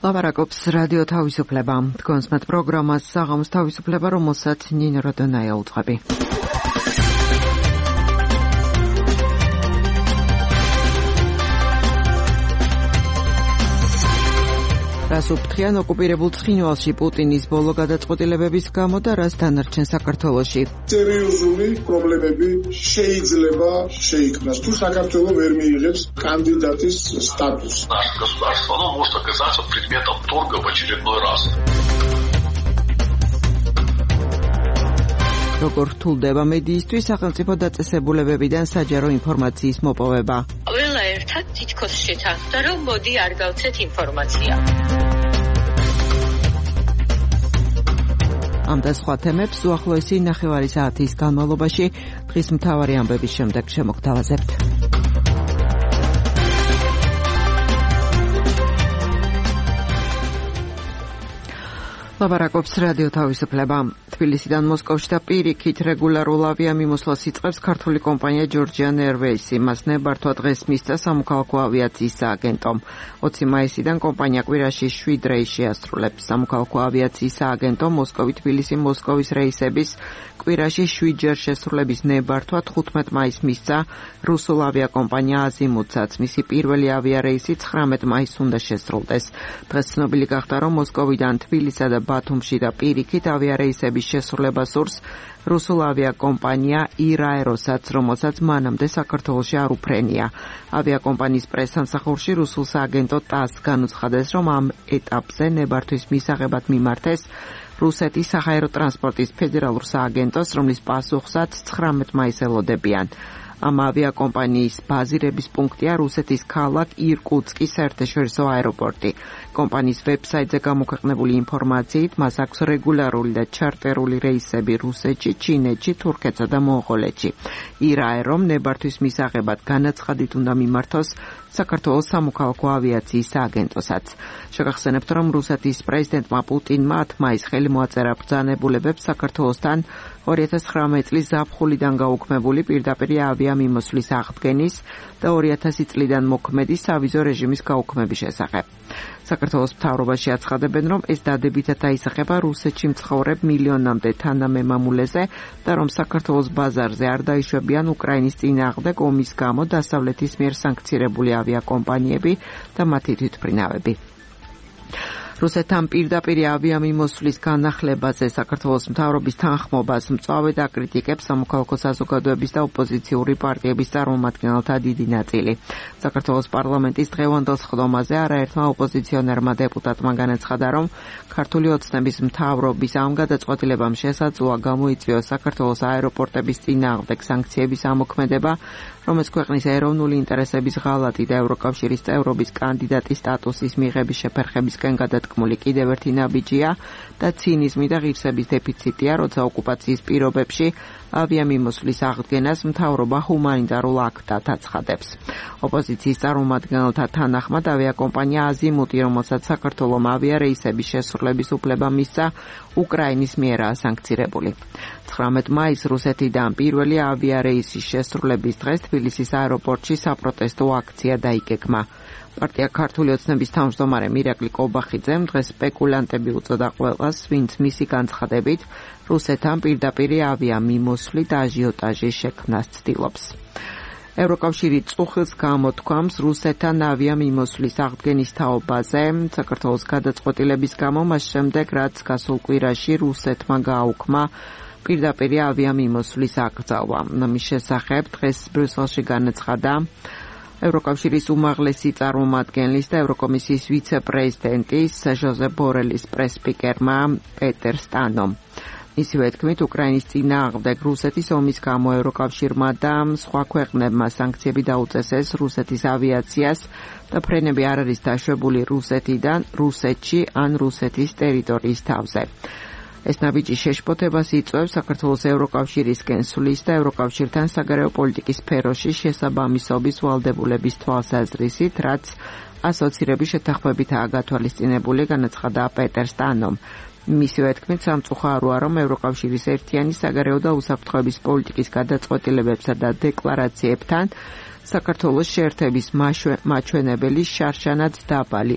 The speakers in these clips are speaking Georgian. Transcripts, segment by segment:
ლაპარაკობს რადიო თავისუფლება. თქვენს მათ პროგრამას საღამოს თავისუფლება, რომელსაც ნინო როდონაია უძღვები. რას უფრთხიან ოკუპირებულ ცხინვალში პუტინის ბოლო გადაწყვეტილებების გამო და რას დანარჩენ საქართველოში? სერიოზული პრობლემები შეიძლება შეიქმნას თუ საქართველო ვერ მიიღებს კანდიდატის სტატუსს. Наше государство, оно может оказаться предметом торга в очередной раз. როგორ რთულდება მედიისთვის სახელმწიფო დაწესებულებებიდან საჯარო ინფორმაციის მოპოვება? ყველა ერთად თითქოს შეთანხმდა, რომ მოდი არ გავცეთ ინფორმაცია. ამ და სხვა თემებს უახლოესი ნახევარი საათის განმავლობაში დღის მთავარი ამბების შემდეგ შემოგთავაზებთ. ლაპარაკობს რადიო თავისუფლება. თბილისიდან მოსკოვში და პირიქით რეგულარულ ავიამიმოსვლას იწყებს ქართული კომპანია Georgian Airways. მას ნებართვა დღეს მისცა სამოქალაქო ავიაციის სააგენტომ. 20 მაისიდან კომპანია კვირაში 7 რეისს შეასრულებს. სამოქალაქო ავიაციის სააგენტომ მოსკოვი-თბილისი-მოსკოვის რეისების კვირაში 7 ჯერ შესრულების ნებართვა 15 მაისს მისცა რუსულ ავიაკომპანია Azimut-საც. მისი პირველი ავიარეისი 19 მაისს უნდა შესრულდეს. დღეს ცნობილი გახდა, რომ მოსკოვიდან თბილისსა და ბათუმში და პირიქით ავიარეისების შესრულება სურს რუსულ ავიაკომპანია ირაეროსაც, რომელსაც მანამდე საქართველოში არ უფრენია. ავიაკომპანიის პრესსამსახურში რუსულ სააგენტო TASS განუცხადეს, რომ ამ ეტაპზე ნებართვის მისაღებად მიმართეს რუსეთის საჰაერო ტრანსპორტის ფედერალურ სააგენტოს, რომლის პასუხსაც 19 მაისს ელოდებიან. ამ ავიაკომპანიის ბაზირების პუნქტია რუსეთის ქალაქ ირკუტსკის საერთაშორისო აეროპორტი. კომპანიის ვებსაიტზე გამოქვეყნებული ინფორმაციით, მას აქვს რეგულარული და ჩარტერული რეისები რუსეთში, ჩინეთში, თურქეთსა და მონღოლეთში. ირაერომ ნებართვის მისაღებად განაცხადით უნდა მიმართოს საქართველოს სამოქალაქო ავიაციის სააგენტოსაც. შეგახსენებთ, რომ რუსეთის პრეზიდენტმა პუტინმა 10 მაისს ხელი მოაწერა ბრძანებულებებს საქართველოსთან 2019 წლის ზაფხულიდან გაუქმებული პირდაპირ ავიამიმოსვლის აღდგენის და 2000 წლიდან მოქმედი სავიზო რეჟიმის გაუქმების შესახებ. საქართველოს მთავრობაში აცხადებენ, რომ ეს დადებითად აისახება რუსეთში მცხოვრებ მილიონამდე თანამემამულეზე და რომ საქართველოს ბაზარზე არ დაიშვებიან უკრაინის წინააღმდეგ ომის გამო დასავლეთის მიერ სანქცირებული ავიაკომპანიები და მათი თვითმფრინავები. რუსეთთან პირდაპირ ავიამიმოსვლის განახლებაზე საქართველოს მთავრობის თანხმობას მწვავე დაკრიტიკებს სამოქალაქო საზოგადოების და ოპოზიციური პარტიების წარმომადგენელთა დიდი ნაწილი. საქართველოს პარლამენტის დღევანდელ სხდომაზე არაერთმა ოპოზიციონერმა დეპუტატმა განაცხადა, რომ ქართული ოცნების მთავრობის ამ გადაწყვეტილებამ შესაძლოა გამოიწვიოს საქართველოს აეროპორტების წინააღმდეგ სანქციების ამოქმედება, რომ ეს ქვეყნის ეროვნული ინტერესების ღალატი და ევროკავშირის წევრობის კანდიდატის სტატუსის მიღების შეფერხებისკენ გადადგმული კიდევ ერთი ნაბიჯია და ცინიზმი და ღირსების დეფიციტია, როცა ოკუპაციის პირობებში ავიამიმოსვლის აღდგენას მთავრობა ჰუმანიტარულ აქტად აცხადებს. ოპოზიციის წარმომადგენელთა თანახმად ავიაკომპანია Azimut-ი, რომელსაც საქართველომ ავიარეისების შესრულების უფლება მისცა, უკრაინის მიერაა სანქცირებული. 19 მაისს რუსეთიდან პირველი ავიარეისის შესრულების დღეს თბილისის აეროპორტში საპროტესტო აქცია დაიგეგმა. პარტია ქართული ოცნების თავმჯდომარე მირაკლი კობახიძემ დღეს სპეკულანტები უწოდა ყველას, ვინც მისი განცხადებით რუსეთთან პირდაპირ ავიამიმოსვლით აჟიოტაჟის შექმნას ცდილობს. ევროკავშირი წუხილს გამოთქვამს რუსეთთან ავიამიმოსვლის აღდგენის თაობაზე საქართველოს გადაწყვეტილების გამო, მას შემდეგ რაც გასულ კვირაში რუსეთმა გააუქმა პირდაპირ ავიამიმოსვლის აკრძალვა. მის შესახებ დღეს ბრიუსელში განაცხადა ევროკავშირის უმაღლესი წარმომადგენლის და ევროკომისიის ვიცე-პრეზიდენტის ჟოზეფ ბორელის პრეს-სპიკერმა პეტერ სტანომ. ისივე თქმით, უკრაინის წინააღმდეგ რუსეთის ომის გამო ევროკავშირმა და სხვა ქვეყნებმა სანქციები დაუწესეს რუსეთის ავიაციას და ფრენები არ არის დაშვებული რუსეთიდან რუსეთში ან რუსეთის ტერიტორიის თავზე. ეს ნაბიჯი შეშფოთებას იწვევს საქართველოს ევროკავშირისკენ სulis და ევროკავშირთან საგარეო პოლიტიკის სფეროში შესაბამისობის ვალდებულების თვალსაზრისით, რაც ასოცირების შეთანხმებითაა გათვალისწინებული, განაცხადა პეტერ სტანომ. მისივე თქმით, სამწუხაროა, რომ ევროკავშირის ერთიანი საგარეო და უსაფრთხოების პოლიტიკის გადაწყვეტილებებსა და დეკლარაციებთან საქართველოს შეერთების მაჩვენებელი შარშანად დაბალი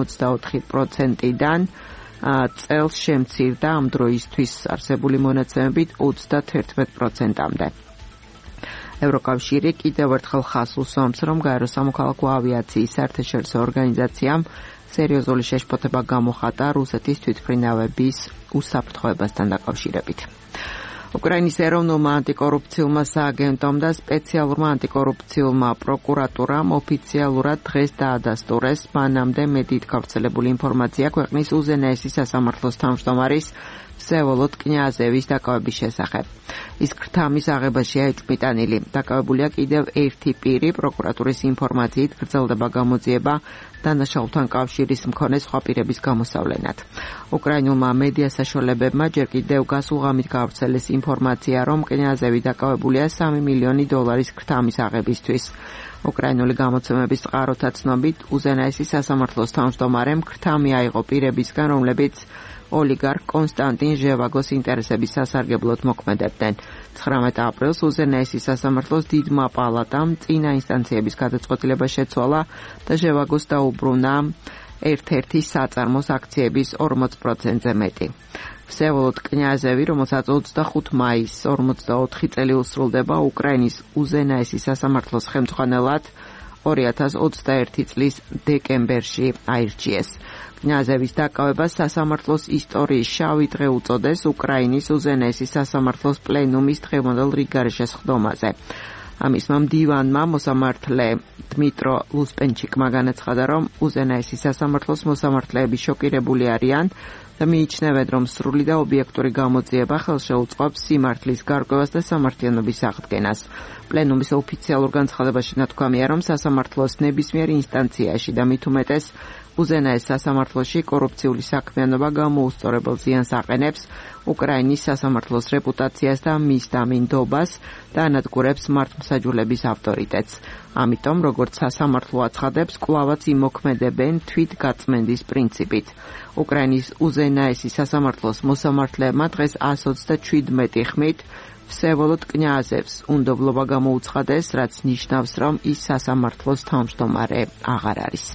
44%-დან წელს შემცირდა ამ დროისთვის არსებული მონაცემებით 31%-მდე. ევროკავშირი კიდევ ერთხელ ხაზს უსვამს, რომ გაერო სამოქალაქო ავიაციის საერთაშორისო ორგანიზაციამ სერიოზული შეშფოთება გამოხატა რუსეთის თვითმფრინავების უსაფრთხოებასთან დაკავშირებით. უკრაინის ეროვნულმა ანტიკორუფციულმა სააგენტომ და სპეციალურმა ანტიკორუფციულმა პროკურატურამ ოფიციალურად დღეს დაადასტურეს მანამდე მედიით გავრცელებული ინფორმაცია ქვეყნის უზენაესი სასამართლოს თავმჯდომარის ვსევოლოდ კნიაზევის დაკავების შესახებ. ის ქრთამის აღებაშია ეჭვმიტანილი. დაკავებულია კიდევ ერთი პირი, პროკურატურის ინფორმაციით გრძელდება გამოძიება დანაშაულთან კავშირის მქონე სხვა პირების გამოსავლენად. უკრაინულმა მედია საშუალებებმა ჯერ კიდევ გასულღამით გავრცელეს ინფორმაცია, რომ კნიაზევი დაკავებულია $3 მილიონი ქრთამის აღებისთვის. უკრაინული გამოცემების წყაროთა ცნობით, უზენაესი სასამართლოს თავმჯდომარემ ქრთამი აიღო პირებისგან, რომლებიც ოლიგარქ კონსტანტინ ჟევაგოს ინტერესების სასარგებლოდ მოქმედებდნენ. 19 აპრილს უზენაესი სასამართლოს დიდმა პალატამ წინა ინსტანციების გადაწყვეტილება შეცვალა და ჟევაგოს დაუბრუნა ერთ-ერთი საწარმოს აქციების 40%-ზე მეტი. ვსევოლოდ კნიაზევი, რომელსაც 25 მაისს 44 წელი უსრულდება, უკრაინის უზენაესი სასამართლოს ხელმძღვანელად 2021 წლის დეკემბერში აირჩიეს. კნიაზევის დაკავებას სასამართლოს ისტორიის შავი დღე უწოდეს უკრაინის უზენაესი სასამართლოს პლენუმის დღევანდელ რიგგარეშე სხდომაზე. ამის მდივანმა მოსამართლე დმიტრო ლუსპენჩიკმა განაცხადა, რომ უზენაესი სასამართლოს მოსამართლეები შოკირებული არიან და მიიჩნევენ, რომ სრული და ობიექტური გამოძიება ხელშეუწყობს სიმართლის გარკვევას და სამართლიანობის აღდგენას. პლენუმის ოფიციალურ განცხადებაში ნათქვამია, რომ სასამართლოს ნებისმიერ ინსტანციაში და მით უმეტეს უზენაეს სასამართლოში კორუფციული საქმიანობა გამოუსწორებელ ზიანს აყენებს უკრაინის სასამართლოს რეპუტაციას და მის დამინდობას და ანადგურებს მართლმსაჯულების ავტორიტეტს. ამიტომ, როგორც სასამართლო აცხადებს, კვლავაც იმოქმედებენ თვითგაწმენდის პრინციპით. უკრაინის უზენაესი სასამართლოს მოსამართლეებმა დღეს 127 ხმით ვსევოლოდ კნიაზევს უნდობლობა გამოუცხადეს, რაც ნიშნავს, რომ ის სასამართლოს თავმჯდომარე აღარ არის.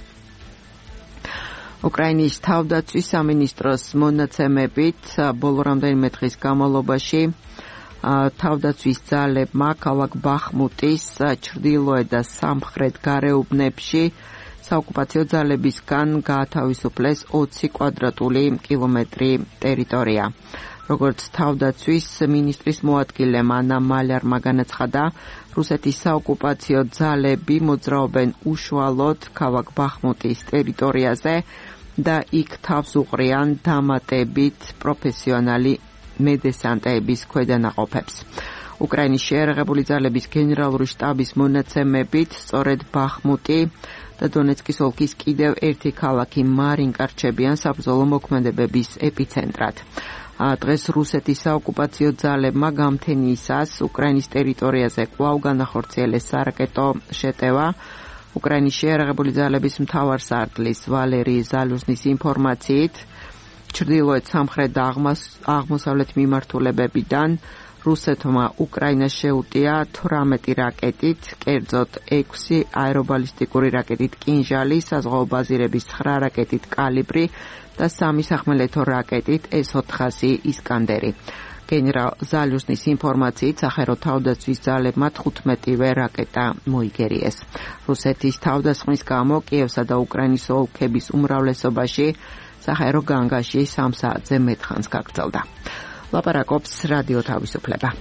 უკრაინის თავდაცვის სამინისტროს მონაცემებით ბოლო რამდენიმე დღის განმავლობაში თავდაცვის ძალებმა ქალაქ ბახმუტის ჩრდილოეთ და სამხრეთ გარეუბნებში საოკუპაციო ძალებისგან გაათავისუფლეს 20 კვადრატული კილომეტრი ტერიტორია. როგორც თავდაცვის მინისტრის მოადგილე ანა მალარმა განაცხადა, რუსეთის საოკუპაციო ძალები მოძრაობენ უშუალოდ ქალაქ ბახმუტის ტერიტორიაზე და იქ თავს უყრიან დამატებით პროფესიონალი მედესანტეების ქვედანაყოფებს. უკრაინის შეერაღებული ძალების გენერალური შტაბის მონაცემებით, სწორედ ბახმუტი და დონეცკის ოლქის კიდევ ერთი ქალაქი მარინკა რჩებიან საბრძოლო მოქმედებების ეპიცენტრად. დღეს რუსეთის საოკუპაციო ძალებმა გამთენიისას უკრაინის ტერიტორიაზე კვლავ განახორციელეს სარაკეტო შეტევა. უკრაინის შეერაღებული ძალების მთავარსარდლის ვალერი ზალუზნის ინფორმაციით, ჩრდილოეთ სამხრეთ და აღმოსავლეთ მიმართულებებიდან რუსეთმა უკრაინას შეუტია 18 რაკეტით, კერძოდ 6 აერობალისტიკური რაკეტით კინჟალი, საზღვაო ბაზირების 9 რაკეტით კალიბრი და 3 სახმელეთო რაკეტით S-400 ისკანდერი. გენერალ ზალუზნის ინფორმაციით, სახერო თავდაცვის ძალებმა 15-ვე რაკეტა მოიგერიეს. რუსეთის თავდასხმის გამო კიევსა და უკრაინის ოლქების უმრავლესობაში სახერო განგაში 3 საათზე მეტ ხანს გაგრძელდა. ლაპარაკობს რადიო თავისუფლება.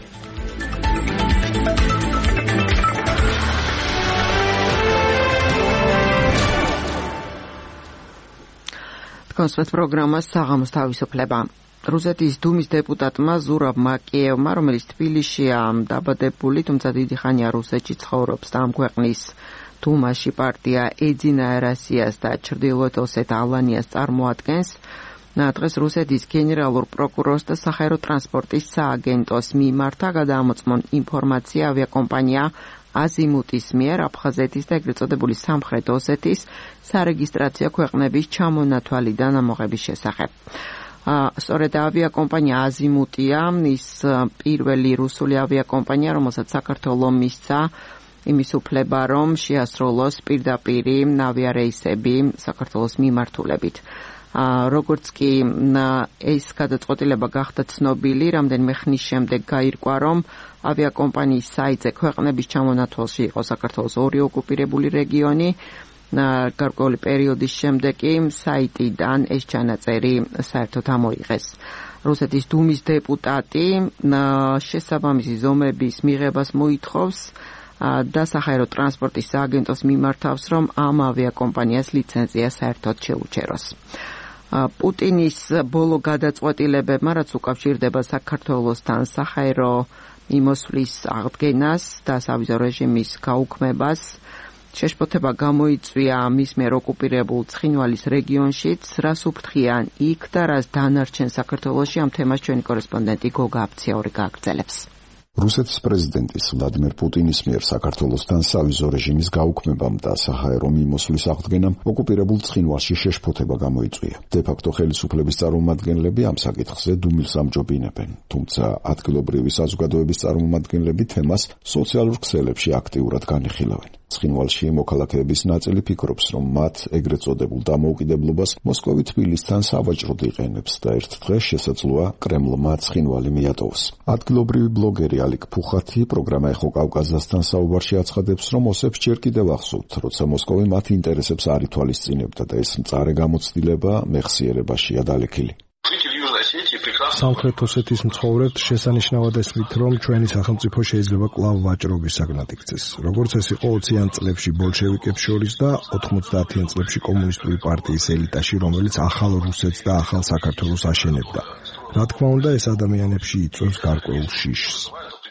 კონსპект პროგრამას საღამოს თავისუფლება. რუსეთის დუმის დეპუტატმა ზურაბ მაკიევმა, რომელიც თბილისშია დაბადებული, თუმცა დიდი ხანია რუსეთში ცხოვრობს და ამ ქვეყნის დუმაში პარტია ეძინა ერასიას და ჩრდილოეთ ოსეთ ალანიას წარმოადგენს, დღეს რუსეთის გენერალურ პროკურორს და საჰაერო ტრანსპორტის სააგენტოს მიმართა გადაამოწმონ ინფორმაცია ავიაკომპანია აზიმუტის მიერ აფხაზეთის და ეგრეთ წოდებული სამხრეთ ოსეთის სარეგისტრაციო ქვეყნების ჩამონათვალიდან ამოღების შესახებ. სწორედ ავიაკომპანია აზიმუტია ის პირველი რუსული ავიაკომპანია, რომელსაც საქართველოს მისცა იმის უფლება, რომ შეასრულოს პირდაპირი ავიარეისები საქართველოს მიმართულებით. როგორც კი ეს გადაწყვეტილება გახდა ცნობილი, რამდენიმე ხნის შემდეგ გაირკვა, რომ ავიაკომპანიის საიტზე ქვეყნების ჩამონათვალში იყო საქართველოს ორი ოკუპირებული რეგიონი. გარკვეული პერიოდის შემდეგ კი საიტიდან ეს ჩანაწერი საერთოდ ამოიღეს. რუსეთის დუმის დეპუტატი შესაბამისი ზომების მიღებას მოითხოვს და საჰაერო ტრანსპორტის სააგენტოს მიმართავს, რომ ამ ავიაკომპანიას ლიცენზია საერთოდ შეუჩეროს. პუტინის ბოლო გადაწყვეტილებებმა, რაც უკავშირდება საქართველოსთან საჰაერო მიმოსვლის აღდგენას და სავიზო რეჟიმის გაუქმებას, შეშფოთება გამოიწვია მის მიერ ოკუპირებულ ცხინვალის რეგიონშიც, რას უფრთხიან იქ და რას დანარჩენ საქართველოში, ამ თემას ჩვენი კორესპონდენტი გოგა აფციური გააგრძელებს. რუსეთის პრეზიდენტის ვლადიმერ პუტინის მიერ საქართველოსთან სავიზო რეჟიმის გაუქმებამ და საჰაერო მიმოსვლის აღდგენამ ოკუპირებულ ცხინვალში შეშფოთება გამოიწვია. დე-ფაქტო ხელისუფლების წარმომადგენლები ამ საკითხზე დუმილს ამჯობინებენ, თუმცა ადგილობრივი საზოგადოების წარმომადგენლები თემას სოციალურ ქსელებში აქტიურად განიხილავენ. ცხინვალში მოქალაქეების ნაწილი ფიქრობს, რომ მათ ეგრეთ წოდებულ დამოუკიდებლობას მოსკოვი თბილისთან სავაჭროდ იყენებს და ერთ დღეს შესაძლოა კრემლმა ცხინვალი მიატოვოს. ადგილობრივი ბლოგერი ალიკ ფუხათი პროგრამა ეხო კავკასიასთან საუბარში აცხადებს, რომ ოსებს ჯერ კიდევ ახსოვთ, როცა მოსკოვი მათ ინტერესებს არ ითვალისწინებდა და ეს მწარე გამოცდილება მეხსიერებაშია დალექილი. სამხრეთ ოსეთის მცხოვრებთ შესანიშნავად ესმით, რომ ჩვენი სახელმწიფო შეიძლება კვლავ ვაჭრობის საგნად იქცეს. როგორც ეს იყო 20-იან წლებში ბოლშევიკებს შორის და 90-იან წლებში კომუნისტური პარტიის ელიტაში, რომელიც ახალ რუსეთს და ახალ საქართველოს აშენებდა. რა თქმა უნდა, ეს ადამიანებში იწვევს გარკვეულ შიშს.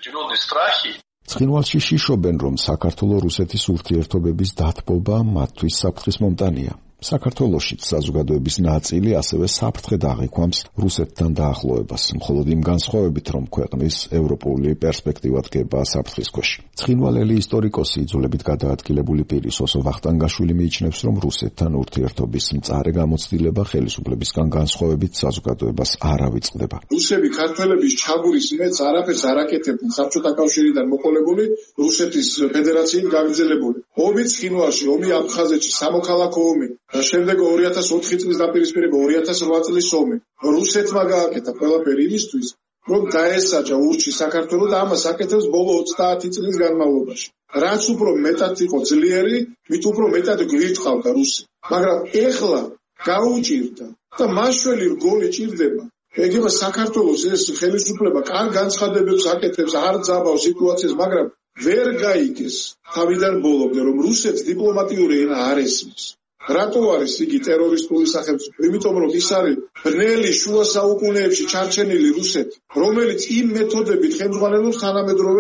ცხინვალში შიშობენ, რომ საქართველო-რუსეთის ურთიერთობების დათბობა მათთვის საფრთხის მომტანია. საქართველოშიც საზოგადოების ნაწილი ასევე საფრთხედ აღიქვამს რუსეთთან დაახლოებას, მხოლოდ იმ განსხვავებით, რომ ქვეყნის ევროპული პერსპექტივა დგება საფრთხის ქვეშ. ცხინვალელი ისტორიკოსი, იძულებით გადაადგილებული პირი სოსო ვახტანგაშვილი მიიჩნევს, რომ რუსეთთან ურთიერთობის მწარე გამოცდილება ხელისუფლებისგან განსხვავებით საზოგადოებას არ ავიწყდება. რუსები ქართველების ჩაგურის მეც არაფერს არ აკეთებდნენ საბჭოთა კავშირიდან მოყოლებული რუსეთის ფედერაციით გაგრძელებული. ომი ცხინვალში, ომი აფხაზეთში, სამოქალაქო ომი. შემდეგ 2004 წლის დაპირისპირება 2008 წლის ომი. რუსეთმა გააკეთა ყველაფერი იმისთვის, რომ დაესაჯა ურჩი საქართველოს და ამას აკეთებს ბოლო 30 წლის განმავლობაში. რაც უფრო მეტად იყო ძლიერი, მით უფრო მეტად გვირთხავდა რუსი. მაგრამ ეხლა გაუჭირდა და მაშველი რგოლი ჭირდება. ეგება საქართველოს ეს ხელისუფლება კარგ განცხადებებს აკეთებს, არ ძაბავს სიტუაციას, მაგრამ ვერ გაიგეს თავიდან ბოლომდე, რომ რუსეთს დიპლომატიური ენა არ ესმის. რატო არის იგი ტერორისტული სახელმწიფო? იმიტომ რომ ის არის ბნელი შუა საუკუნეებში ჩარჩენილი რუსეთი, რომელიც იმ მეთოდებით ხელმძღვანელობს თანამედროვე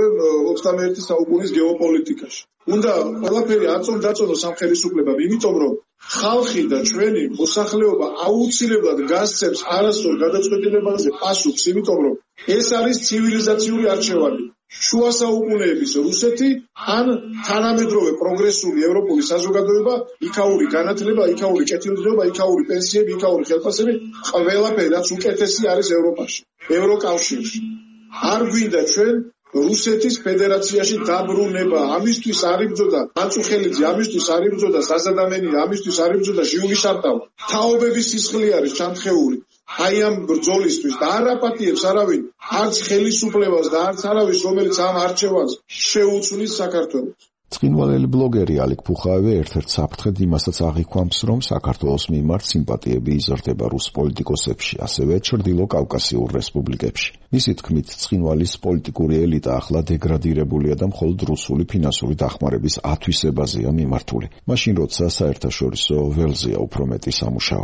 21 საუკუნის გეოპოლიტიკაში. უნდა ყველაფერი აწონ-დაწონოს ამ ხელისუფლებამ, იმიტომ რომ ხალხი და ჩვენი მოსახლეობა აუცილებლად გასცემს არასწორ გადაწყვეტილებაზე პასუხს, იმიტომ რომ ეს არის ცივილიზაციური არჩევანი. შუა საუკუნეების რუსეთი ან თანამედროვე პროგრესული ევროპული საზოგადოება, იქაური განათლება, იქაური კეთილდღეობა, იქაური პენსიები, იქაური ხელფასები, ყველაფერი რაც უკეთესი არის ევროპაში, ევროკავშირში. არ გვინდა ჩვენ რუსეთის ფედერაციაში დაბრუნება. ამისთვის არ იბრძოდა მაწუხელიძე, ამისთვის არ იბრძოდა საზადამენი, ამისთვის არ იბრძოდა ჟიული შარტავა. თაობების სისხლი არის ჩამთხეული. აი ამ ბრძოლისთვის და არ აპატიებს არავინ, არც ხელისუფლებას და არც არავის, რომელიც ამ არჩევანს შეუცვლის საქართველოს. ცხინვალელი ბლოგერი ალიკ ფუხაევი ერთ-ერთ საფრთხედ იმასაც აღიქვამს, რომ საქართველოს მიმართ სიმპათიები იზრდება რუს პოლიტიკოსებში, ასევე ჩრდილო კავკასიურ რესპუბლიკებში. მისი თქმით, ცხინვალის პოლიტიკური ელიტა ახლა დეგრადირებულია და მხოლოდ რუსული ფინანსური დახმარების ათვისებაზეა მიმართული. მაშინ, როცა საერთაშორისო ველზეა უფრო მეტი სამუშაო.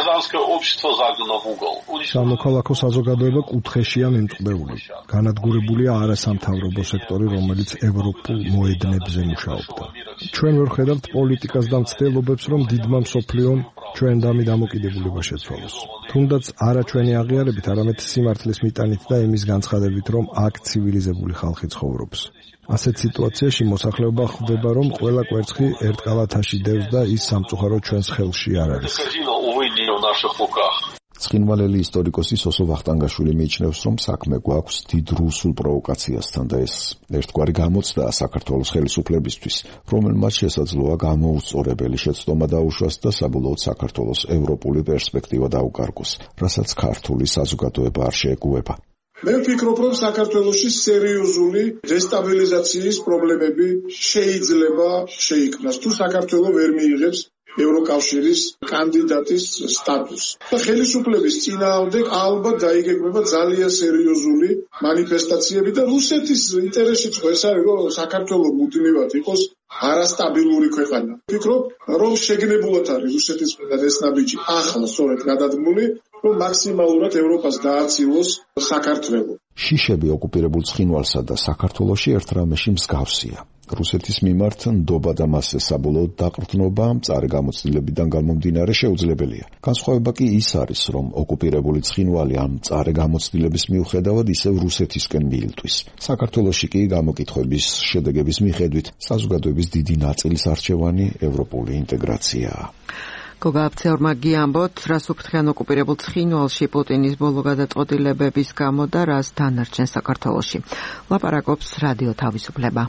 სამოქალაქო საზოგადოება კუთხეშია მიმწყდეული. განადგურებულია არასამთავრობო სექტორი, რომელიც ევროპულ მოედნებზე მუშაობდა. ჩვენ ვერ ხედავთ პოლიტიკას და მცდელობებს, რომ დიდმა მსოფლიომ ჩვენდამი დამოკიდებულება შეცვალოს. თუნდაც არა ჩვენი აღიარებით, არამედ სიმართლის მიტანით და იმის განცხადებით, რომ აქ ცივილიზებული ხალხი ცხოვრობს. ასეთ სიტუაციაში მოსახლეობა ხვდება, რომ ყველა კვერცხი ერთ კალათაში დევს და ის სამწუხაროდ ჩვენს ხელში არ არის. ცხინვალელი ისტორიკოსი სოსო ვახტანგაშვილი მიიჩნევს, რომ საქმე გვაქვს დიდ რუსულ პროვოკაციასთან და ეს ერთგვარი გამოცდაა საქართველოს ხელისუფლებისთვის, რომელმაც შესაძლოა გამოუსწორებელი შეცდომა დაუშვას და საბოლოოდ საქართველოს ევროპული პერსპექტივა დაუკარგოს, რასაც ქართული საზოგადოება არ შეეგუება. მე ვფიქრობ, რომ საქართველოში სერიოზული დესტაბილიზაციის პრობლემები შეიძლება შეიქმნას, თუ საქართველო ვერ მიიღებს ევროკავშირის კანდიდატის სტატუსს. და ხელისუფლების წინააღმდეგ ალბათ დაიგეგმება ძალიან სერიოზული მანიფესტაციები და რუსეთის ინტერესიც ხო ეს არის, რომ საქართველო მუდმივად იყოს არასტაბილური ქვეყანა. ვფიქრობ, რომ შეგნებულად არის რუსეთის მხრიდან ეს ნაბიჯი ახლა სწორედ გადადგმული, რომ მაქსიმალურად ევროპას დააცილოს საქართველო. შიშები ოკუპირებულ ცხინვალსა და საქართველოში ერთ რამეში მსგავსია. რუსეთის მიმართ ნდობა და მასზე საბოლოოდ დაყრდნობა მწარე გამოცდილებიდან გამომდინარე შეუძლებელია. განსხვავება კი ის არის, რომ ოკუპირებული ცხინვალი ამ მწარე გამოცდილების მიუხედავად ისევ რუსეთისკენ მიილტვის. საქართველოში კი გამოკითხვების შედეგების მიხედვით საზოგადოების დიდი ნაწილის არჩევანი ევროპული ინტეგრაციაა. გოგა აფცეორმა გიამბოთ, რას უფრთხიან ოკუპირებულ ცხინვალში პუტინის ბოლო გადაწყვეტილებების გამო და რას დანარჩენ საქართველოში. ლაპარაკობს რადიო თავისუფლება.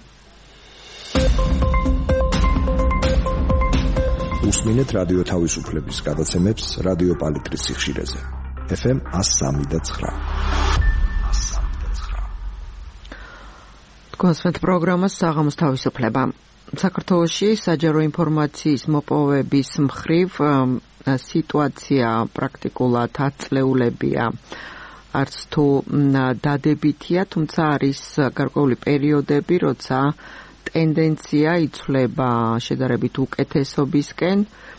უსმინეთ რადიო თავისუფლების გადაცემებს რადიო პალიტრის სიხშირეზე. FM 103.9. თქვენს პროგრამას საღამოს თავისუფლება. საქართველოში საჯარო ინფორმაციის მოპოვების მხრივ სიტუაცია პრაქტიკულად აწლეულებია. არც თუ დადებითია, თუმცა არის გარკვეული პერიოდები, როცა ტენდენცია იცვლება შედარებით უკეთესობისკენ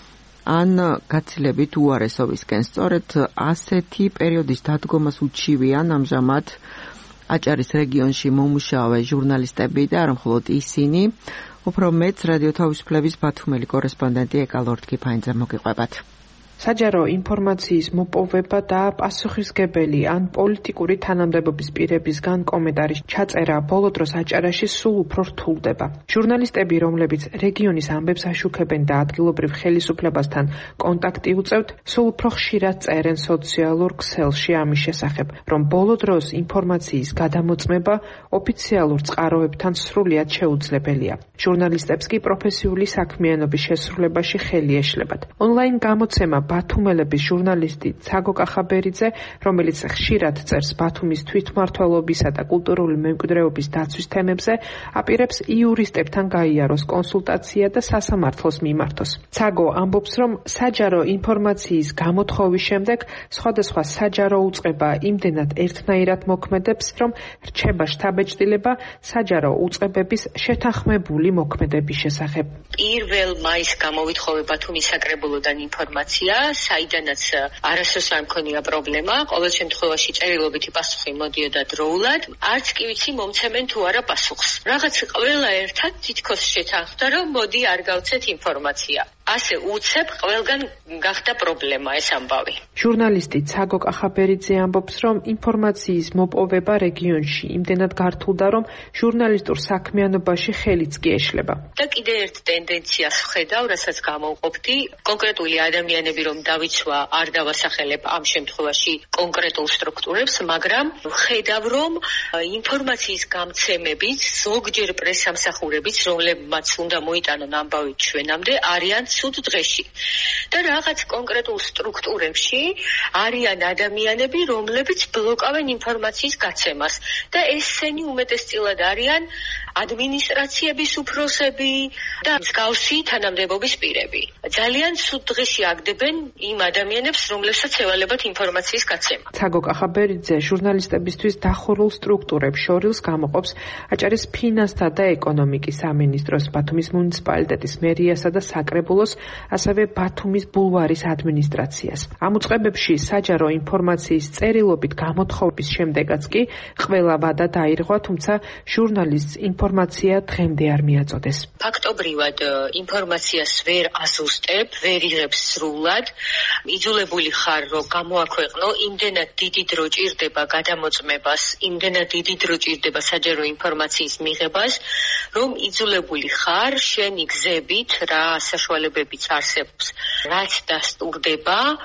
ან გაცილებით უარესობისკენ. სწორედ ასეთი პერიოდის დადგომას უჩივიან ამჟამად აჭარის რეგიონში მომუშავე ჟურნალისტები და არა მხოლოდ ისინი. უფრო მეც რადიო თავისუფლების ბათუმელი კორესპონდენტი ეკალორთქიფაინძე მოგიყვებათ. საჯარო ინფორმაციის მოპოვება და პასუხისგებელი ან პოლიტიკური თანამდებობის პირებისგან კომენტარის ჩაწერა ბოლო დროს აჭარაში სულ უფრო რთულდება. ჟურნალისტები, რომლებიც რეგიონის ამბებს აშუქებენ და ადგილობრივ ხელისუფლებასთან კონტაქტი უწევთ, სულ უფრო ხშირად წერენ სოციალურ ქსელში ამის შესახებ, რომ ბოლო დროს ინფორმაციის გადამოწმება ოფიციალურ წყაროებთან სრულიად შეუძლებელია. ჟურნალისტებს კი პროფესიული საქმიანობის შესრულებაში ხელი ეშლებათ. ონლაინ გამოცემა ბათუმელების ჟურნალისტი ცაგო კახაბერიძე, რომელიც ხშირად წერს ბათუმის თვითმმართველობისა და კულტურული მემკვიდრეობის დაცვის თემებზე, აპირებს იურისტებთან გაიაროს კონსულტაცია და სასამართლოს მიმართოს. ცაგო ამბობს, რომ საჯარო ინფორმაციის გამოთხოვის შემდეგ სხვადასხვა საჯარო უწყება იმდენად ერთნაირად მოქმედებს, რომ რჩება შთაბეჭდილება საჯარო უწყებების შეთანხმებული მოქმედების შესახებ. 1 მაისს გამოვითხოვე ბათუმის საკრებულოდან ინფორმაცია, საიდანაც არასდროს არ მქონია პრობლემა, ყოველ შემთხვევაში წერილობითი პასუხი მოდიოდა დროულად, არც კი ვიცი მომცემენ თუ არა პასუხს. რაღაც ყველა ერთად თითქოს შეთანხმდა, რომ მოდი არ გავცეთ ინფორმაცია. ასე უცებ ყველგან გახდა პრობლემა ეს ამბავი. ჟურნალისტი ცაგო კახაბერიძე ამბობს, რომ ინფორმაციის მოპოვება რეგიონში იმდენად გართულდა, რომ ჟურნალისტურ საქმიანობაში ხელიც კი ეშლება. და კიდე ერთ ტენდენციას ვხედავ, რასაც გამოვყოფდი, კონკრეტული ადამიანები რომ დავიცვა, არ დავასახელებ ამ შემთხვევაში კონკრეტულ სტრუქტურებს, მაგრამ ვხედავ, რომ ინფორმაციის გამცემებით ზოგჯერ პრესამსახურებიც, რომლებმაც უნდა მოიტანონ ამბავი ჩვენამდე, არიან სულ დღეში. და რაღაც კონკრეტულ სტრუქტურებში არიან ადამიანები, რომლებიც ბლოკავენ ინფორმაციის გაცემას. და ესენი უმეტესწილად არიან ადმინისტრაციების უფროსები და მსგავსი თანამდებობის პირები. ძალიან სულ დღეში აგდებენ იმ ადამიანებს, რომლებსაც ევალებათ ინფორმაციის გაცემა. ცაგო კახაბერიძე ჟურნალისტებისთვის დახურულ სტრუქტურებს შორილს გამოყოფს აჭარის ფინანსთა და ეკონომიკის სამინისტროს, ბათუმის მუნიციპალიტეტის მერიასა და საკრებულოს, ასევე ბათუმის ბულვარის ადმინისტრაციას. ამ უწყებებში საჯარო ინფორმაციის წერილობით გამოთხოვების შემდეგაც კი ყველა ვადა დაირღვა, თუმცა ჟურნალისტს ინფორმაცია დღემდე არ მიაწოდეს. ფაქტობრივად ინფორმაციას ვერ აზუსტებ, ვერ იღებს სრულად. იძულებული ხარ, რომ გამოაქვეყნო, იმდენად დიდი დრო ჭირდება გადამოწმებას, იმდენად დიდი დრო ჭირდება საჯარო ინფორმაციის მიღებას, რომ იძულებული ხარ შენი გზებით, რა საშუალებებიც არსებობს, რაც დასტურდება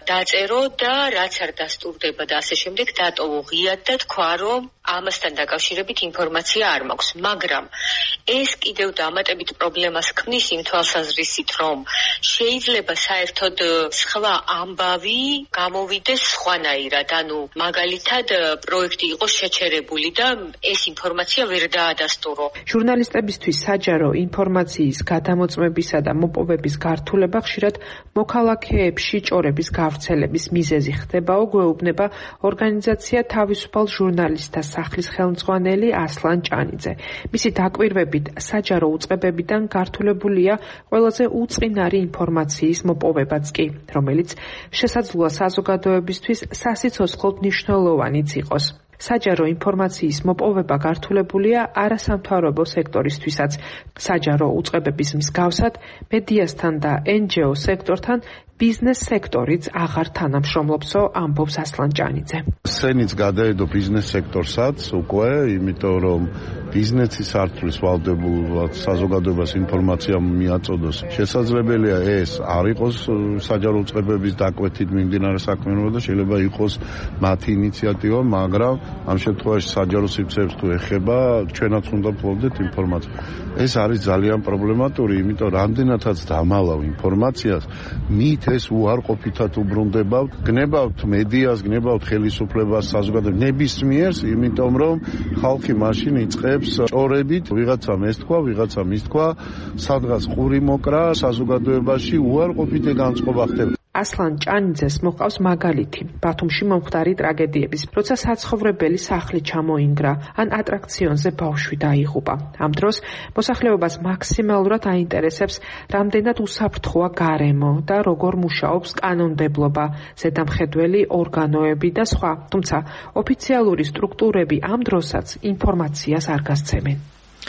დაწერო და რაც არ დასტურდება და ასე შემდეგ დატოვო ღიად და თქვა რომ ამასთან დაკავშირებით ინფორმაცია არ მაქვს, მაგრამ ეს კიდევ დამატებით პრობლემას ქმნის იმ თვალსაზრისით, რომ შეიძლება საერთოდ სხვა ამბავი გამოვიდეს სხვანაირად, ანუ მაგალითად პროექტი იყოს შეჩერებული და ეს ინფორმაცია ვერ დაადასტურო. ჟურნალისტებისთვის საჯარო ინფორმაციის გადამოწმებისა და მოპოვების გართულება ხშირად მოქალაქეებში ჭორების გავრცელების მიზეზი ხდებაო, გვეუბნება ორგანიზაცია თავისუფალ ჟურნალისტთა სახლის ხელმძღვანელი ასლან ჭანიძე. მისი დაკვირვებით საჯარო უწყებებიდან გართულებულია ყველაზე უწყინარი ინფორმაციის მოპოვებაც კი, რომელიც შესაძლოა საზოგადოებისთვის სასიცოცხლოდ მნიშვნელოვანიც იყოს. საჯარო ინფორმაციის მოპოვება გართულებულია არასამთავრობო სექტორისთვისაც. საჯარო უწყებების მსგავსად მედიასთან და NGO სექტორთან ბიზნეს სექტორიც აღარ თანამშრომლობსო, ამბობს ასლან ჭანიძე. სენიც გადაედო ბიზნეს სექტორსაც უკვე, იმიტომ რომ ბიზნესის სართულის ვალდებულად საზოგადოებას ინფორმაცია მიაწოდოს. შესაძლებელია ეს არ იყოს საჯარო უწყებების დაკვეთით მიმდინარე საქმიანობა და შეიძლება იყოს მათი ინიციატივა, მაგრამ ამ შემთხვევაში საჯარო სივრცეებს თუ ეხება, ჩვენაც უნდა ვფლობდეთ ინფორმაცია. ეს არის ძალიან პრობლემატური, იმიტომ რამდენადაც დამალავ ინფორმაციას, მით ეს უარყოფითად უბრუნდებავთ, გნებავთ მედიას, გნებავთ ხელისუფლებას, საზოგადოებას, ნებისმიერს, იმიტომ რომ ხალხი მაშინ იწყებს ჭორებით, ვიღაცამ ეს თქვა, ვიღაცამ ის თქვა, სადღაც ყური მოკრა, საზოგადოებაში უარყოფითი განწყობა ხდება. ასლან ჭანიძეს მოყავს მაგალითი ბათუმში მომხდარი ტრაგედიების, როცა საცხოვრებელი სახლი ჩამოინგრა, ან ატრაქციონზე ბავშვი დაიღუპა. ამ დროს მოსახლეობას მაქსიმალურად აინტერესებს, რამდენად უსაფრთხოა გარემო და როგორ მუშაობს კანონმდებლობა, ზედამხედველი ორგანოები და სხვა. თუმცა ოფიციალური სტრუქტურები ამ დროსაც ინფორმაციას არ გასცემენ.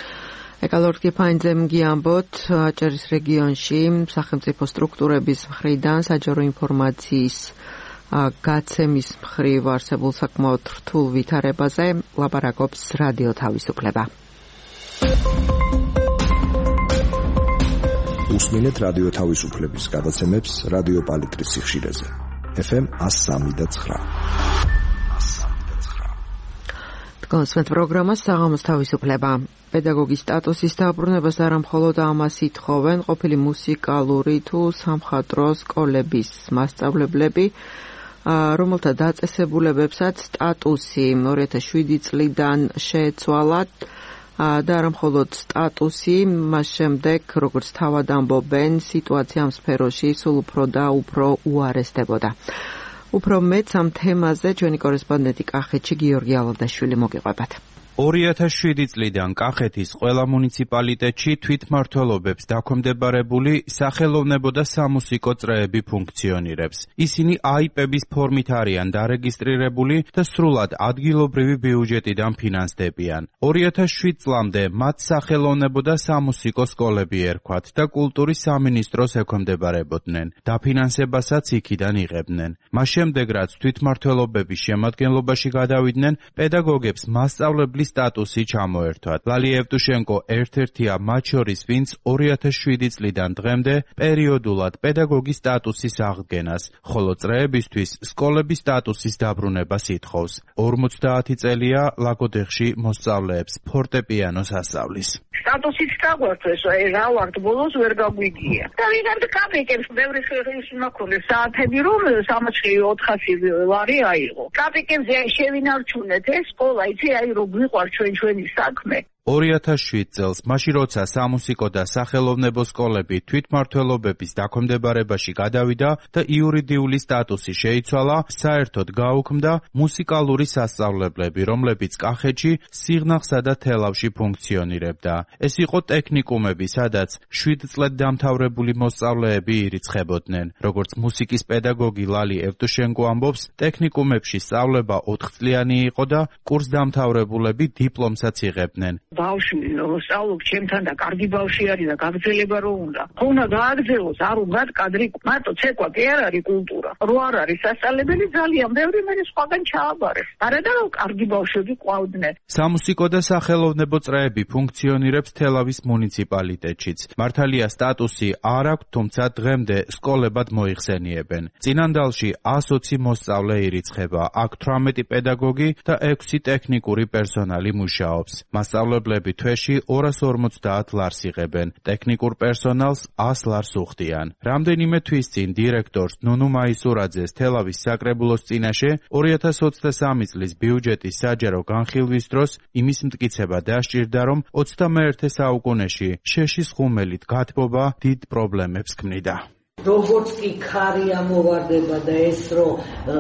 ეკალორდ გიფაინძემ გიამბოთ, აჭარის რეგიონში სახელმწიფო სტრუქტურების მხრიდან საჯარო ინფორმაციის გაცემის მხრივ არსებულ საკმაოდ რთულ ვითარებაზე ლაპარაკობს რადიო თავისუფლება. უსმინეთ რადიო თავისუფლების გადაცემებს რადიო პალიტრის სიხშირეზე. FM 103.9. კონსვენთ პროგრამა საღამოს თავისუფლება. პედაგოგის სტატუსის დაბრუნებას არა მხოლოდ ამას ითხოვენ ყოფილი მუსიკალური თუ სამხატვრო სკოლების მასწავლებლები, რომელთა დაწესებულებებსაც სტატუსი 2007 წლიდან შეეცვალათ და არა მხოლოდ სტატუსი, მას შემდეგ, როგორც თავად ამბობენ, სიტუაცია ამ სფეროში სულ უფრო და უფრო უარესდებოდა. უფრო მეც ამ თემაზე ჩვენი კორესპონდენტი კახეთში გიორგი ალავდაშვილი მოგიყვებათ. 2007 წლიდან კახეთის ყველა მუნიციპალიტეტში თვითმმართველობებს დაქვემდებარებული სახელოვნებო და სამუსიკო წრეები ფუნქციონირებს. ისინი აიპების ფორმით არიან დარეგისტრირებული და სრულად ადგილობრივი ბიუჯეტიდან ფინანსდებიან. 2007 წლამდე მათ სახელოვნებო და სამუსიკო სკოლები ერქვათ და კულტურის სამინისტროს ექვემდებარებოდნენ. დაფინანსებასაც იქიდან იღებდნენ. მას შემდეგ, რაც თვითმმართველობების შემადგენლობაში გადავიდნენ, პედაგოგებს მასწავლებლის სტატუსი ჩამოერთვათ. ლალი ევტუშენკო ერთ-ერთია მათ შორის, ვინც 2007 წლიდან დღემდე პერიოდულად პედაგოგის სტატუსის აღდგენას, ხოლო წრეებისთვის სკოლების სტატუსის დაბრუნებას ითხოვს. 50 წელია ლაგოდეხში მოსწავლეებს ფორტეპიანოს ასწავლის. სტატუსით დაგვართვეს, რა ვართ ბოლოს ვერ გაგვიგია. და ვიღარ კაპიკებს ბევრი ხერის მაქონებს საათები რომ 300-400 ლარი აიღო. კაპიკებზე შევინარჩუნეთ ეს სკოლა, იცი აი რომ გვიყვარ ჩვენი საქმე. 2007 წელს, მაშინ როცა სამუსიკო და სახელოვნებო სკოლები თვითმმართველობების დაქვემდებარებაში გადავიდა და იურიდიული სტატუსი შეიცვალა, საერთოდ გაუქმდა მუსიკალური სასწავლებლები, რომლებიც კახეთში, სიღნაღსა და თელავში ფუნქციონირებდა. ეს იყო ტექნიკუმები, სადაც 7 წლად დამთავრებული მოსწავლეები ირიცხებოდნენ. როგორც მუსიკის პედაგოგი ლალი ევტუშენკო ამბობს, ტექნიკუმებში სწავლება 4 წლიანი იყო და კურსდამთავრებულები დიპლომსაც იღებდნენ. ბავშვი სწავლობს ჩემთან და კარგი ბავშვი არის და გაგრძელება რო უნდა. ხო უნდა გააგრძელოს, არ უნდა კადრი, მარტო ცეკვა კი არ არის კულტურა. რო არ არის სასწავლებელი ძალიან ბევრი მე სხვაგან ჩააბარეს. არადა რომ კარგი ბავშვები ყვავდნენ. სამუსიკო და სახელოვნებო წრეები ფუნქციონირებს თელავის მუნიციპალიტეტშიც. მართალია სტატუსი არ აქვს, თუმცა დღემდე სკოლებად მოიხსენიებენ. წინანდალში 120 მოსწავლე ირიცხება, აქ 18 პედაგოგი და 6 ტექნიკური პერსონალი მუშაობს. მასწავლებლები თვეში 250 ლარს იღებენ, ტექნიკურ პერსონალს 100 ლარს უხდიან. რამდენიმე თვის წინ დირექტორს ნუნუ მაისურაძეს თელავის საკრებულოს წინაშე 2023 წლის ბიუჯეტის საჯარო განხილვის დროს იმის მტკიცება დასჭირდა, რომ 21 საუკუნეში შეშის ხუმელით გათბობა დიდ პრობლემებს ქმნიდა. როგორც კი ქარი ამოვარდება და ეს რომ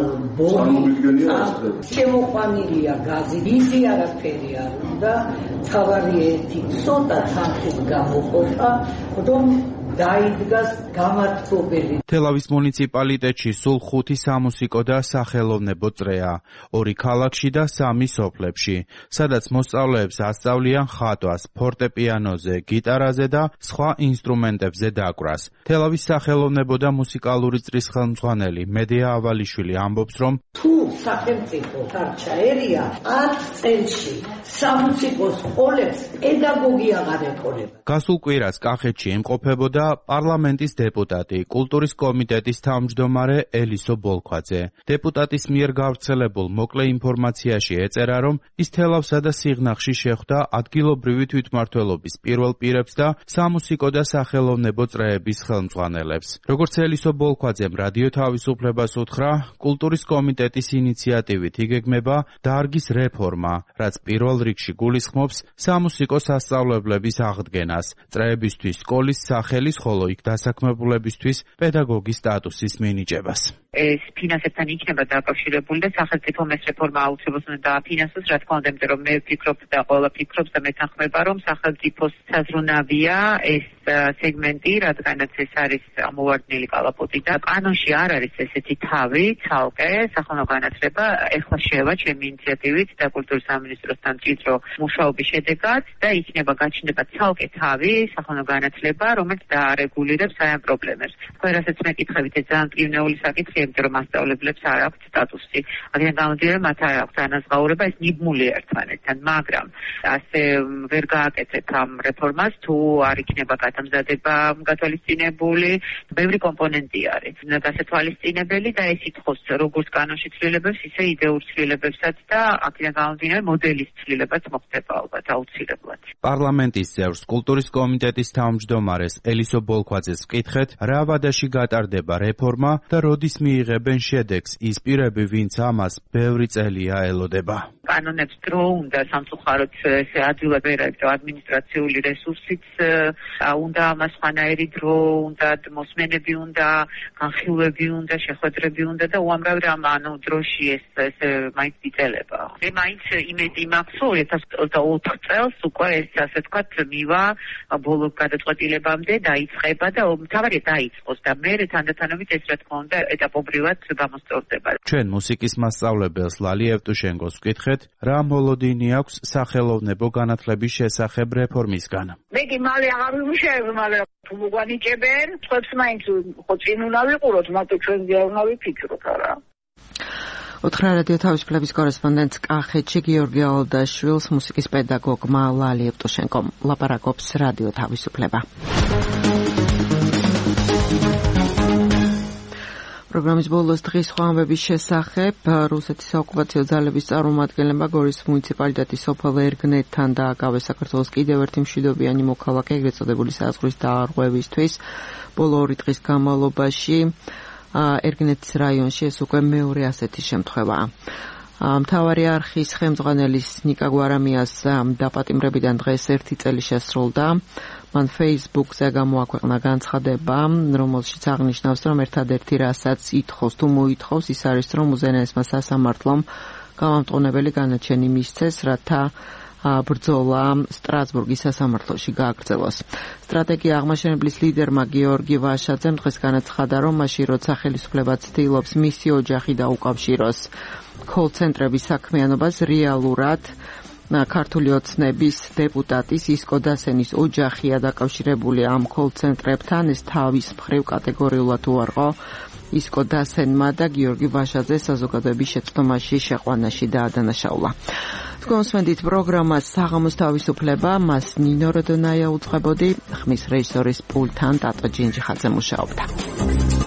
შემოყვანილია გაზი, ისი არაფერი არ უნდა, თავარი ერთი ცოტა თანხის გამოყოფა, რომ დაიდგას გამართობელი. თელავის მუნიციპალიტეტში სულ 5 სამუსიკო და სახელოვნებო წრეა, 2 ქალაქში და 3 სოფლებში, სადაც მოსწავლეებს ასწავლიან ხატვას, ფორტეპიანოზე, გიტარაზე და სხვა ინსტრუმენტებზე დაკვრას. თელავის სახელოვნებო და მუსიკალური წრის ხელმძღვანელი მედია ავალიშვილი ამბობს, რომ თუ სახელმწიფო არ ჩაერია 10 წელში სამუსიკო სკოლებს პედაგოგი აღარ ეყოლება. გასულ კვირას კახეთში იმყოფებოდა პარლამენტის დეპუტატი, კულტურის კომიტეტის თავმჯდომარე ელისო ბოლქვაძე. დეპუტატის მიერ გავრცელებულ მოკლე ინფორმაციაში ეწერა, რომ ის თელავსა და სიღნაღში შეხვდა ადგილობრივი თვითმმართველობის პირველ პირებს და სამუსიკო და სახელოვნებო წრეების ხელმძღვანელებს. როგორც ელისო ბოლქვაძემ რადიო თავისუფლებას უთხრა, კულტურის კომიტეტის ინიციატივით იგეგმება დარგის რეფორმა, რაც პირველ რიგში გულისხმობს სამუსიკო სასწავლებლების აღდგენას, წრეებისთვის სკოლის სახელის, ხოლო იქ დასაქმებულებისთვის პედაგოგის სტატუსის მინიჭებას. ეს ფინანსებთან იქნება დაკავშირებული და სახელმწიფომ ეს რეფორმა აუცილებლად უნდა დააფინანსოს, რა თქმა უნდა, რომ მე ვფიქრობ და ყველა ფიქრობს და მეთანხმება, რომ სახელმწიფოს საზრუნავია ეს სეგმენტი, რადგანაც ეს არის ამოვარდნილი კალაპოტი და კანონში არ არის ესეთი თავი, ცალკე სახელმწიფო განათლება ეხლა შევა ჩემი ინიციატივით და კულტურის სამინისტროსთან მჭიდრო მუშაობის შედეგად და იქნება გაჩნდება ცალკე თავი სახელმწიფო განათლება, რომელიც დაარეგულირებს აი ამ პრობლემებს. თქვენ რასაც მეკითხებით, ეს ძალიან კრივნეული საკითხია, იმიტომ რომ მასწავლებლებს არ აქვთ სტატუსი. აქედან გამომდინარე, მათ არ აქვთ ანაზღაურება, ეს ნიბმული ერთმანეთთან, მაგრამ ასე ვერ გააკეთეთ ამ რეფორმას, თუ არ იქნება გამზადება გათვალისწინებული, ბევრი კომპონენტი არის. გასათვალისწინებელი და ეს ითხოვს როგორც კანონში ცვლილებებს, ისე იდეურ ცვლილებებსაც და აქედან გამომდინარე მოდელის ცვლილებაც მოხდება ალბათ აუცილებლად. პარლამენტის წევრს კულტურის კომიტეტის თავმჯდომარეს ელისო ბოლქვაძეს ვკითხეთ, რა ვადაში გატარდება რეფორმა და როდის მიიღებენ შედეგს ის პირები, ვინც ამას ბევრი წელია ელოდება. კანონებს დრო უნდა სამწუხაროდ ესე ადვილად ვერ არის, ადმინისტრაციული რესურსიც უნდა ამას სხვანაირი დრო უნდა, მოსმენები უნდა, განხილვები უნდა, შეხვედრები უნდა და უამრავი რამ ანუ დროში ეს მაინც იწელება. მე მაინც იმედი მაქვს, 2024 წელს უკვე ეს ასე ვთქვათ მივა ბოლო გადაწყვეტილებამდე დაიწყება და მთავარია დაიწყოს და მე თანდათანობით ეს რა თქმა უნდა ეტაპობრივად გამოსწორდება. ჩვენ მუსიკის მასწავლებელს ლალი ევტუშენკოს ვკითხეთ, რა მოლოდინი აქვს სახელოვნებო განათლების შესახებ რეფორმისგან. მე კი მალე აღარ ვიმუშავებ, მალე თუ მოგვანიჭებენ, სხვებს მაინც ხო წინ უნდა ვიყუროთ, მარტო ჩვენ არ უნდა ვიფიქროთ, არა. უთხრა რადიო თავისუფლების კორესპონდენტს კახეთში გიორგი აოლდაშვილს მუსიკის პედაგოგმა ლალი ევტუშენკომ ლაპარაკობს რადიო თავისუფლება. პროგრამის ბოლოს დღის სხვა ამბების შესახებ რუსეთის საოკუპაციო ძალების წარმომადგენლებმა გორის მუნიციპალიტეტის სოფელ ერგნეთთან დააკავეს საქართველოს კიდევ ერთი მშვიდობიანი მოქალაქე, ეგრეთ წოდებული საზღვრის დაარღვევისთვის. ბოლო 2 დღის განმავლობაში ერგნეთის რაიონში ეს უკვე მეორე ასეთი შემთხვევაა. მთავარი არხის ხელმძღვანელის ნიკა გვარამიას დაპატიმრებიდან დღეს 1 წელი შესრულდა. მან Facebook-ზე გამოაქვეყნა განცხადება, რომელშიც აღნიშნავს, რომ ერთადერთი რასაც ითხოვს თუ მოითხოვს, ის არის, რომ უზენაესმა სასამართლომ გამამტყუნებელი განაჩენი მისცეს, რათა ბრძოლა სტრასბურგის სასამართლოში გააგრძელოს. სტრატეგია აღმაშენებლის ლიდერმა გიორგი ვაშაძემ დღეს განაცხადა, რომ მაშინ როცა ხელისუფლება ცდილობს მისი ოჯახი დაუკავშიროს კოლ-ცენტრების საქმიანობას, რეალურად ქართული ოცნების დეპუტატის ისკო დასენის ოჯახია დაკავშირებული ამ კოლ-ცენტრებთან. ეს თავის მხრივ კატეგორიულად უარყო ისკო დასენმა და გიორგი ვაშაძე საზოგადოების შეცდომაში შეყვანაში დაადანაშაულა. თქვენ მსმენთ პროგრამას საღამოს თავისუფლება, მას ნინო როდონაია უწყებოდი, ხმის რეჟისორის პულტთან ტატო ჯინჯიხაძე მუშაობდა.